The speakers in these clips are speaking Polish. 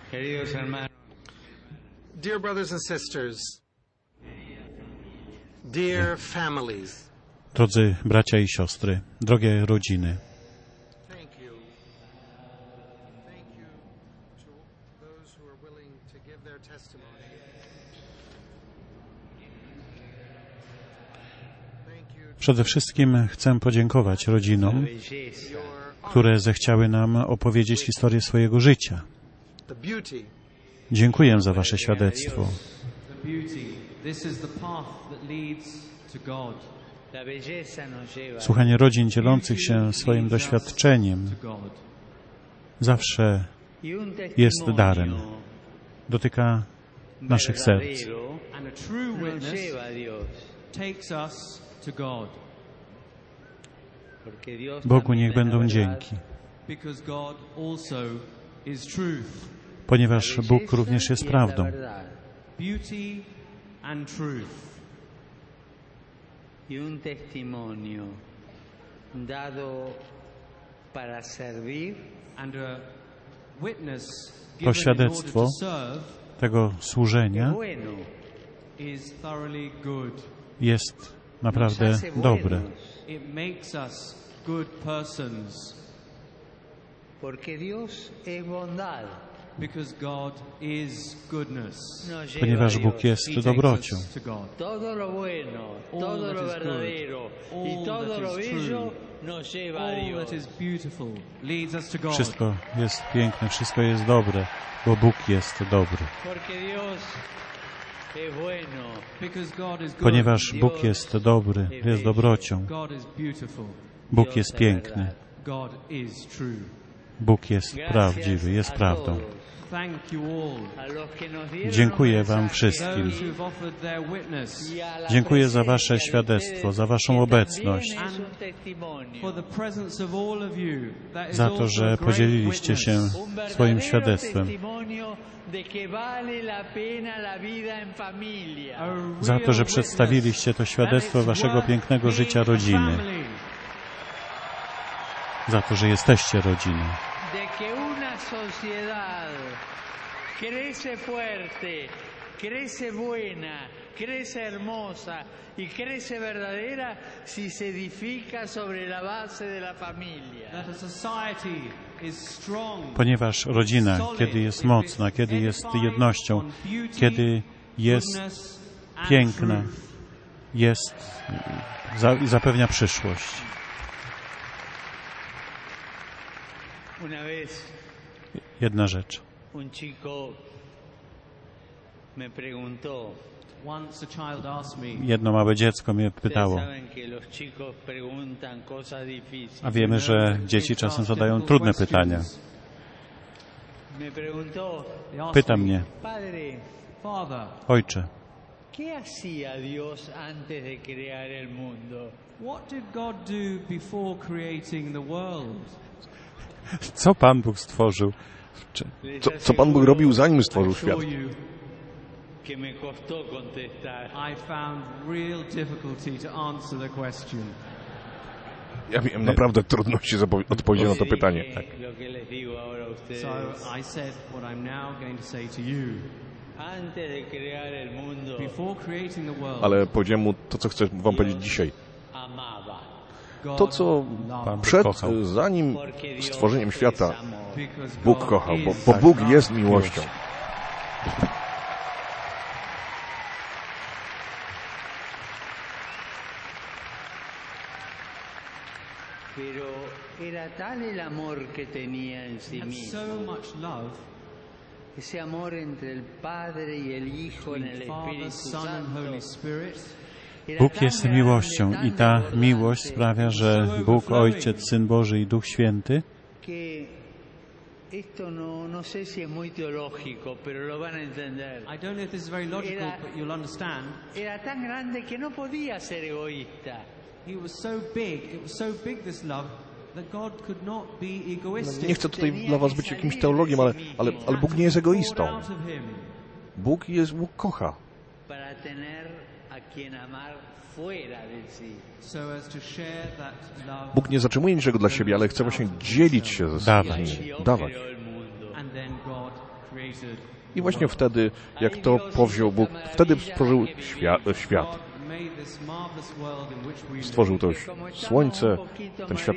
Dear brothers and sisters, dear families, Drodzy bracia i siostry, drogie rodziny, thank you to those who are willing to give their testimony. przede wszystkim chcę podziękować rodzinom, które zechciały nam opowiedzieć historię swojego życia. Dziękuję za wasze świadectwo. Słuchanie rodzin dzielących się swoim doświadczeniem zawsze jest darem. Dotyka naszych serc. Bogu niech będą dzięki, ponieważ Bóg również jest prawdą. To świadectwo tego służenia jest naprawdę dobre. Ponieważ Bóg jest dobrocią. Wszystko jest piękne, wszystko jest dobre, bo Bóg jest dobry. Ponieważ Bóg jest dobry, jest dobrocią. Bóg jest piękny. Bóg jest prawdziwy, jest prawdą. Dziękuję wam wszystkim. Dziękuję za wasze świadectwo, za waszą obecność, za to, że podzieliliście się swoim świadectwem, za to, że przedstawiliście to świadectwo waszego pięknego życia rodziny, za to, że jesteście rodziną. Crece fuerte, crece buena, crece hermosa y crece verdadera si se edifica sobre la base de la familia. Ponieważ rodzina, kiedy jest mocna, kiedy jest jednością, kiedy jest piękna, zapewnia przyszłość. Jedna rzecz. Un chico me preguntó. Once a child asked me. Jedno małe dziecko mnie pytało. A wiemy, że dzieci czasem zadają trudne pytania. Pyta mnie: Ojcze, ¿qué hacía Dios antes de crear el mundo? What did God do before creating the world? Co Pan Bóg stworzył? Co Pan Bóg robił, zanim stworzył świat? Ja miałem naprawdę trudności z odpowiedzią na to pytanie. Tak. Ale powiedziałem mu to, co chcę wam powiedzieć dzisiaj. To, co zanim stworzeniem świata Bóg kochał, bo Bóg jest miłością. Ese amor entre el Padre y el Hijo en el Espíritu Santo. Bóg jest miłością i ta miłość sprawia, że Bóg, Ojciec, Syn Boży i Duch Święty Esto no sé si es muy teológico, pero lo van a entender. I don't know if this is very logical, but you'll understand. Era tan grande que no podía ser egoísta. He was so big, it was so big this love that God could not be egoistic. Nie chcę tutaj dla was być jakimś teologiem, ale Bóg nie jest egoistą. Bóg kocha. Para tener a quien amar fuera de sí. Bóg nie zatrzymuje niczego dla siebie, ale chce właśnie dzielić się ze sobą, dawać. I właśnie wtedy, jak to powziął Bóg, wtedy stworzył świat. Stworzył to słońce, ten świat.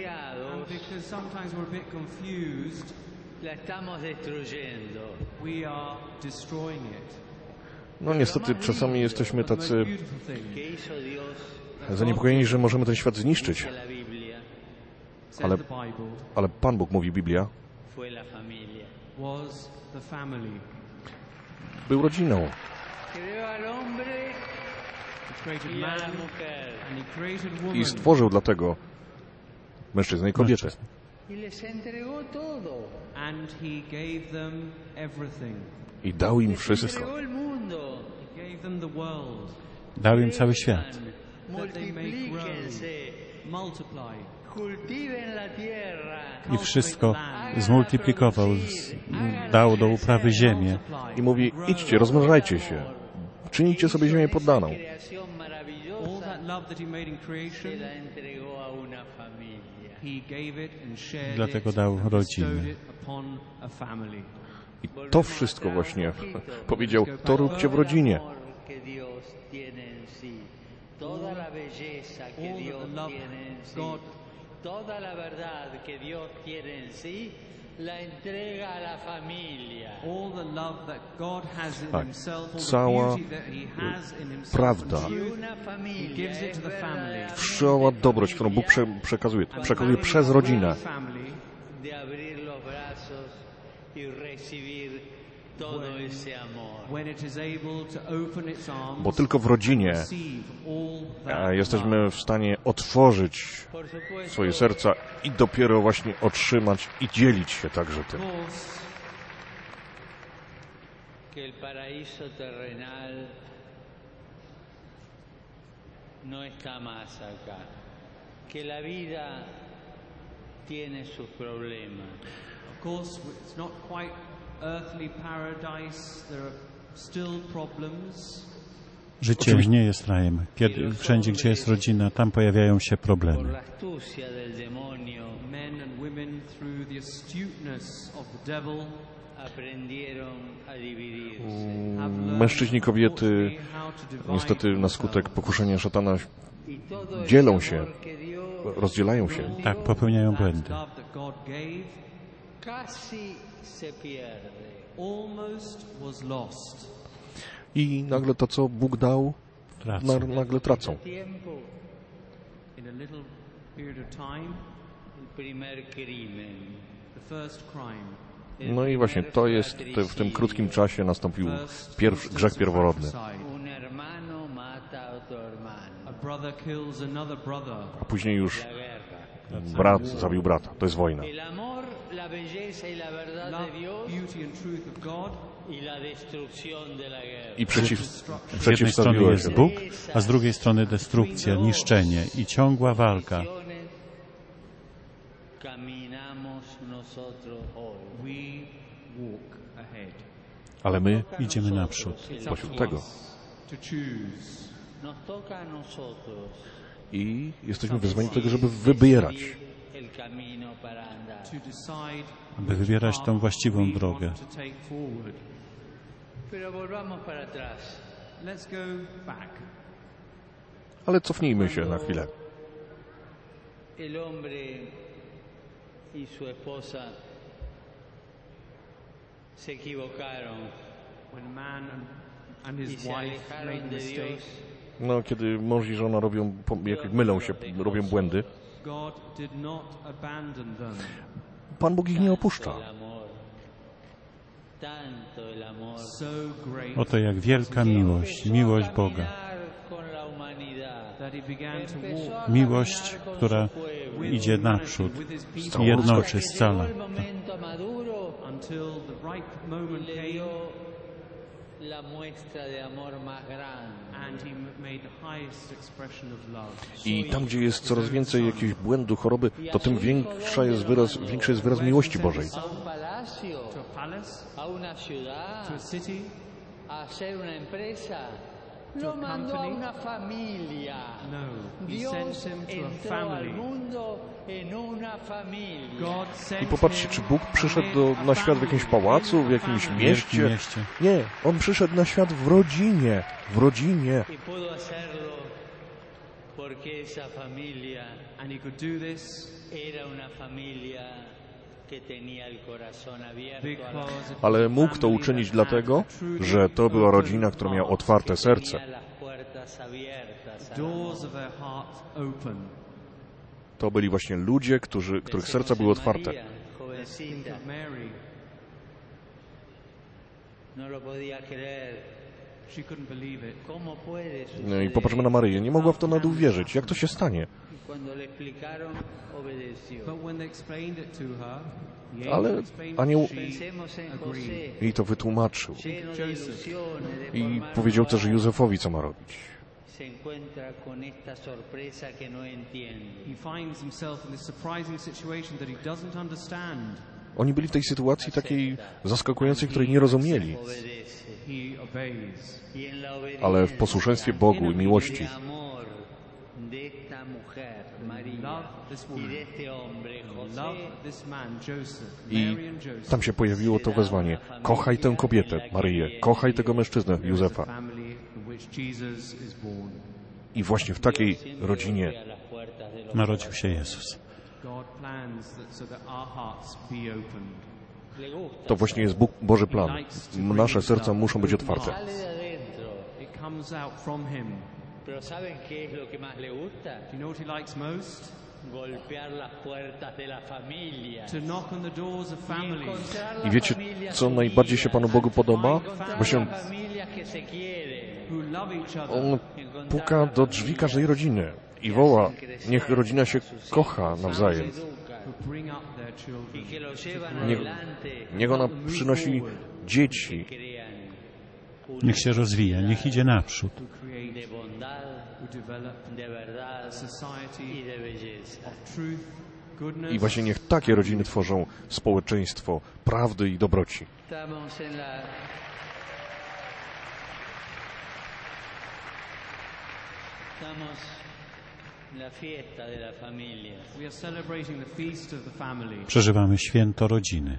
No niestety czasami jesteśmy tacy zaniepokojeni, że możemy ten świat zniszczyć. Ale Pan Bóg, mówi Biblia, był rodziną. I stworzył dlatego mężczyznę i kobietę. I dał im wszystko. Dał im cały świat. I wszystko zmultiplikował, dał do uprawy ziemię. I mówi, idźcie, rozmnażajcie się, czynijcie sobie ziemię poddaną. Dlatego dał rodzinę. I to wszystko właśnie powiedział, to róbcie w rodzinie. Toda la verdad que Dios tiene en sí la entrega a la familia. All the love that God has in himself, all the Cała beauty that he has in himself, prawda, he gives it to the family. cała dobroć, którą Bóg przekazuje przez rodzinę. De abrir los brazos y recibir todo ese amor. Bo tylko w rodzinie jesteśmy w stanie otworzyć swoje serca i dopiero właśnie otrzymać i dzielić się także tym. Que el paraíso terrenal no está más acá. Que la vida tiene sus problemas. Of course, it's not quite earthly paradise. There are still problems. Życie nie jest rajem. Wszędzie, gdzie jest rodzina, tam pojawiają się problemy. Men and women, through the astuteness of the devil, mężczyźni i kobiety niestety na skutek pokuszenia szatana dzielą się, rozdzielają się. Tak, popełniają błędy. I nagle to, co Bóg dał, nagle tracą. No i właśnie to jest, w tym krótkim czasie nastąpił grzech pierworodny. A później już brat zabił brata. To jest wojna. I z jednej strony jest Bóg, a z drugiej strony destrukcja, niszczenie i ciągła walka. Ale my idziemy naprzód. Pośród tego. I jesteśmy wezwani do tego, żeby wybierać. Aby wybierać tą właściwą drogę. Ale cofnijmy się na chwilę. El hombre y su esposa se equivocaron. When man and his wife made a mistake. No, kiedy mąż i żona mylą się, robią błędy, Pan Bóg ich nie opuszcza. Oto jak wielka miłość, miłość Boga. Miłość, która idzie naprzód i jednoczy, scala. I tam, gdzie jest coraz więcej jakiegoś błędu, choroby, to tym większy jest wyraz miłości Bożej. to a company. No, he sent him to a family. I popatrzcie, czy Bóg przyszedł na świat w jakimś pałacu, w jakimś mieście? Nie, On przyszedł na świat w rodzinie. W rodzinie. And he could do this Ale mógł to uczynić dlatego, że to była rodzina, która miała otwarte serce. To byli właśnie ludzie, których serca były otwarte. No i popatrzmy na Maryję. Nie mogła w to nawet uwierzyć. Jak to się stanie? Ale anioł jej to wytłumaczył. I powiedział też Józefowi, co ma robić. Oni byli w tej sytuacji takiej zaskakującej, której nie rozumieli. Ale w posłuszeństwie Bogu i miłości i tam się pojawiło to wezwanie: kochaj tę kobietę, Maryję, kochaj tego mężczyznę, Józefa. I właśnie w takiej rodzinie narodził się Jezus. To właśnie jest Boży plan. Nasze serca muszą być otwarte. Pero ¿saben qué es lo que más le gusta? Do you know what he likes most? Golpear las puertas de la familia. To knock on the doors of families. I wiecie, co najbardziej się Panu Bogu podoba? Właśnie On puka do drzwi każdej rodziny i woła: niech rodzina się kocha nawzajem. Niech ona przynosi dzieci. Niech się rozwija, niech idzie naprzód. I właśnie niech takie rodziny tworzą społeczeństwo prawdy i dobroci. Przeżywamy święto rodziny.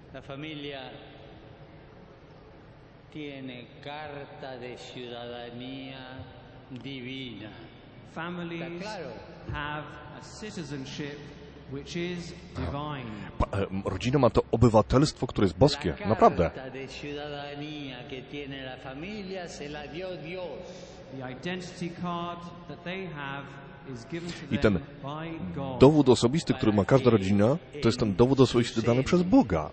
Tiene carta de ciudadanía divina. Families have a citizenship which is divine. Rodzina ma to obywatelstwo, które jest boskie. Naprawdę. I ten dowód osobisty, który ma każda rodzina, to jest ten dowód osobisty dany przez Boga.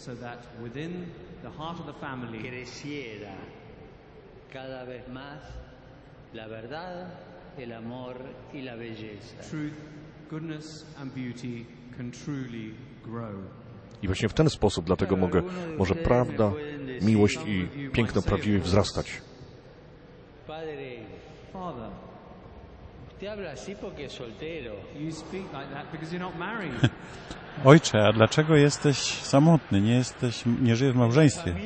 Creciera cada vez más la verdad, el amor y la belleza. Truth, goodness and beauty can truly grow. I właśnie w ten sposób dlatego może prawda, miłość i piękno prawdziwie wzrastać. Father, usted habla así porque es soltero. You speak like that because you're not married. Ojcze, a dlaczego jesteś samotny? Nie żyjesz w małżeństwie.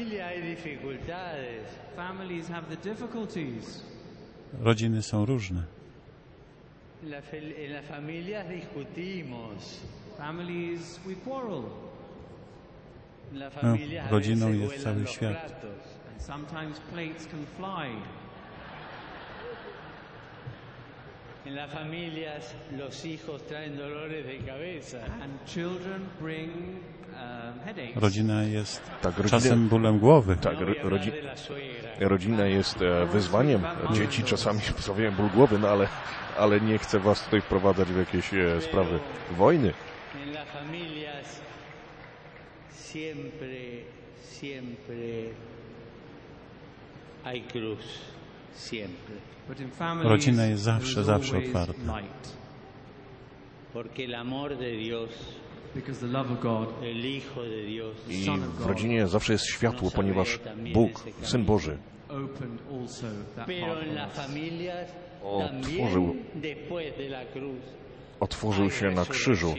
Families have the difficulties. Rodziny są różne. En las familias discutimos. Families we quarrel. Rodziną jest cały świat. And sometimes plates can fly. En las familias los hijos traen dolores de cabeza. And children bring headaches. Rodzina jest czasem bólem głowy. Tak, rodzina jest wyzwaniem. Dzieci czasami sprawiają ból głowy, no ale nie chcę was tutaj wprowadzać w jakieś sprawy wojny. En las familias siempre hay cruz. Siempre. Rodzina jest zawsze otwarta. I w rodzinie zawsze jest światło, ponieważ Bóg, Syn Boży, otworzył się na krzyżu.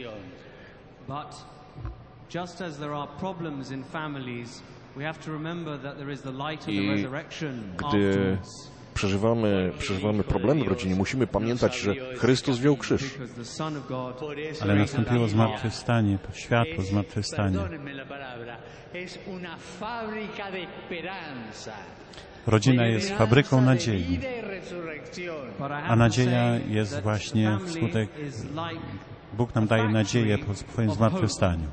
I przeżywamy problemy w rodzinie, musimy pamiętać, że Chrystus wziął krzyż. Ale nastąpiło zmartwychwstanie, światło zmartwychwstanie. Rodzina jest fabryką nadziei, a nadzieja jest właśnie wskutek... Bóg nam daje nadzieję po swoim zmartwychwstaniu.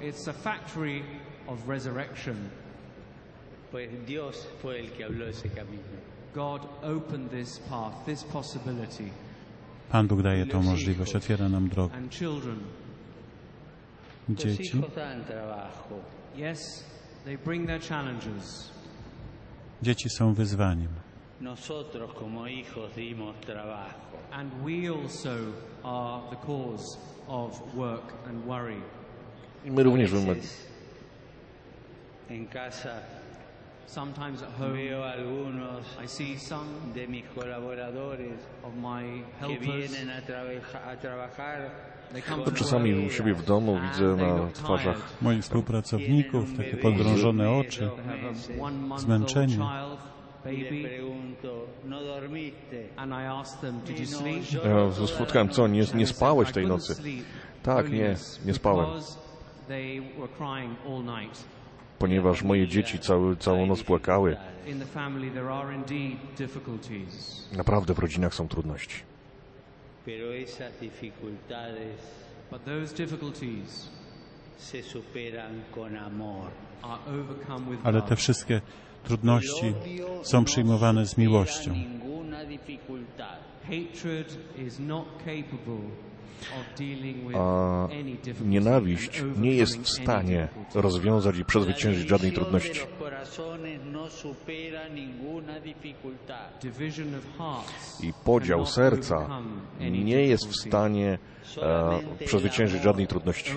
Pan Bóg daje tą możliwość, otwiera nam drogę. Dzieci. Dzieci są wyzwaniem. And we also are the cause of work and worry. I my również Sometimes at home, I see some of my helpers. To czasami u siebie w domu widzę na twarzach moich współpracowników takie podrążone oczy, zmęczenie. Ja spotkałem, co, nie spałeś tej nocy? Tak, nie spałem. Ponieważ moje dzieci całą noc płakały. Naprawdę w rodzinach są trudności. Ale te wszystkie trudności są przyjmowane z miłością. A nienawiść nie jest w stanie rozwiązać i przezwyciężyć żadnej trudności. I podział serca nie jest w stanie przezwyciężyć żadnej trudności.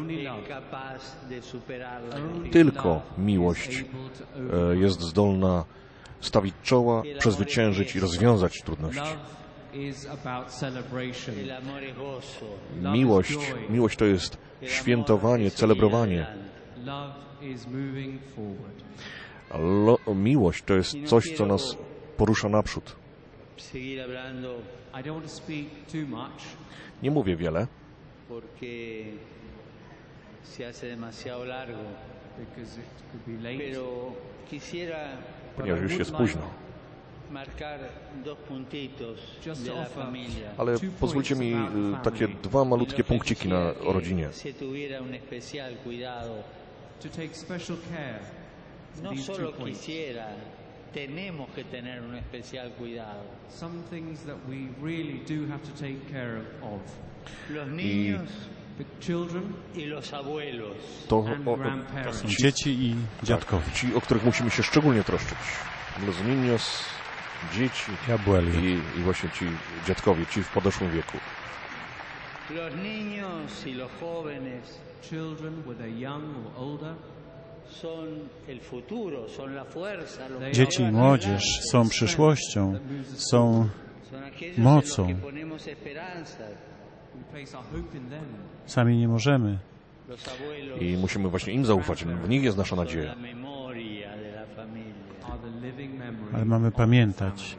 Tylko miłość jest zdolna stawić czoła, przezwyciężyć i rozwiązać trudności. Miłość to jest świętowanie, celebrowanie. Miłość to jest coś, co nas porusza naprzód. Nie mówię wiele, ponieważ już jest późno. Ale pozwólcie mi takie dwa malutkie punkciki o rodzinie. I to są dzieci i dziadkowie. Tak, ci, o których musimy się szczególnie troszczyć. Los niños, dzieci i właśnie ci dziadkowie, ci w podeszłym wieku. Dzieci i młodzież są przyszłością, są mocą. Sami nie możemy. I musimy właśnie im zaufać. W nich jest nasza nadzieja. Ale mamy pamiętać,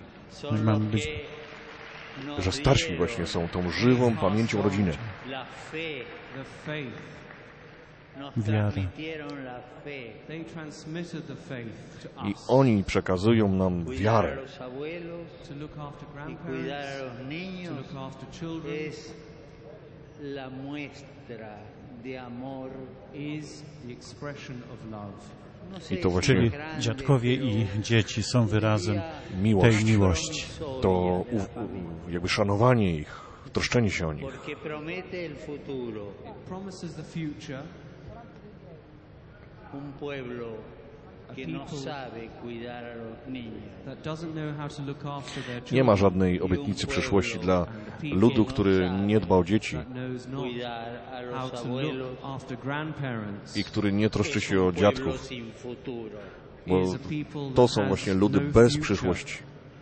że starsi właśnie są tą żywą pamięcią rodziny. Wiary. I oni przekazują nam wiarę. I to właśnie czyli dziadkowie i dzieci są wyrazem tej miłości. To jakby szanowanie ich, troszczenie się o nich. Nie ma żadnej obietnicy przyszłości dla ludu, który nie dba o dzieci i który nie troszczy się o dziadków, bo to są właśnie ludy bez przyszłości.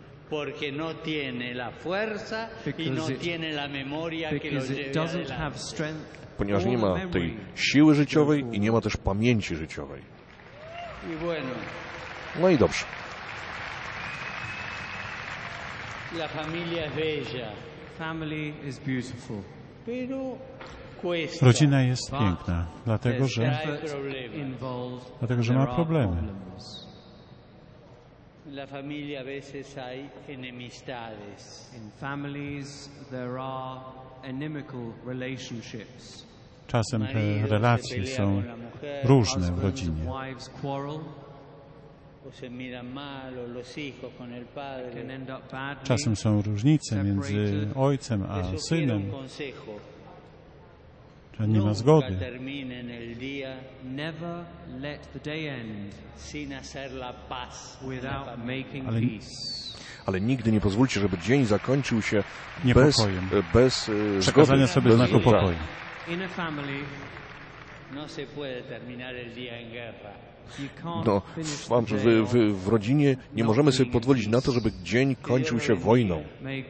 Ponieważ nie ma tej siły życiowej i nie ma też pamięci życiowej. No i dobrze. La familia es bella. Family is beautiful. Pero rodzina jest piękna, dlatego że ma problemy. La familia a veces hay enemistades. In families there are inimical relationships. Czasem te relacje są różne w rodzinie. Czasem są różnice między ojcem a synem. Że nie ma zgody. Ale nigdy nie pozwólcie, żeby dzień zakończył się bez przekazania sobie znaku pokoju. No, w rodzinie nie możemy sobie pozwolić na to, żeby dzień kończył się wojną.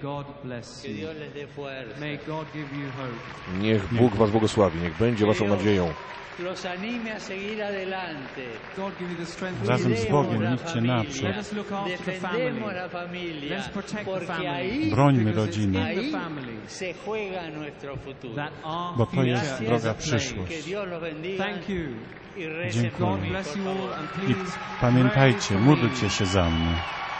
Niech Bóg was błogosławi, niech będzie waszą nadzieją. Razem z Bogiem idźcie naprzód. Brońmy rodziny, bo to jest droga w przyszłość. Dziękuję. I pamiętajcie, módlcie się za mnie.